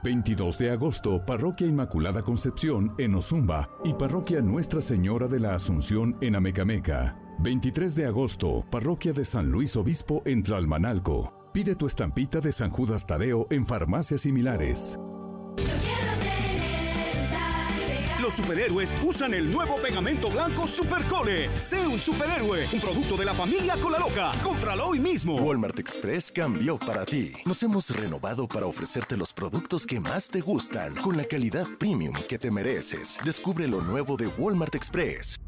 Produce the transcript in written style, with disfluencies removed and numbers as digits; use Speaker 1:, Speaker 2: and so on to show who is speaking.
Speaker 1: 22 de agosto, Parroquia Inmaculada Concepción en Ozumba y Parroquia Nuestra Señora de la Asunción en Amecameca. 23 de agosto, Parroquia de San Luis Obispo en Tlalmanalco. Pide tu estampita de San Judas Tadeo en farmacias similares.
Speaker 2: Los superhéroes usan el nuevo pegamento blanco Supercole. Sé un superhéroe, un producto de la familia Colaloca. Cómpralo hoy mismo.
Speaker 3: Walmart Express cambió para ti. Nos hemos renovado para ofrecerte los productos que más te gustan, con la calidad premium que te mereces. Descubre lo nuevo de Walmart Express.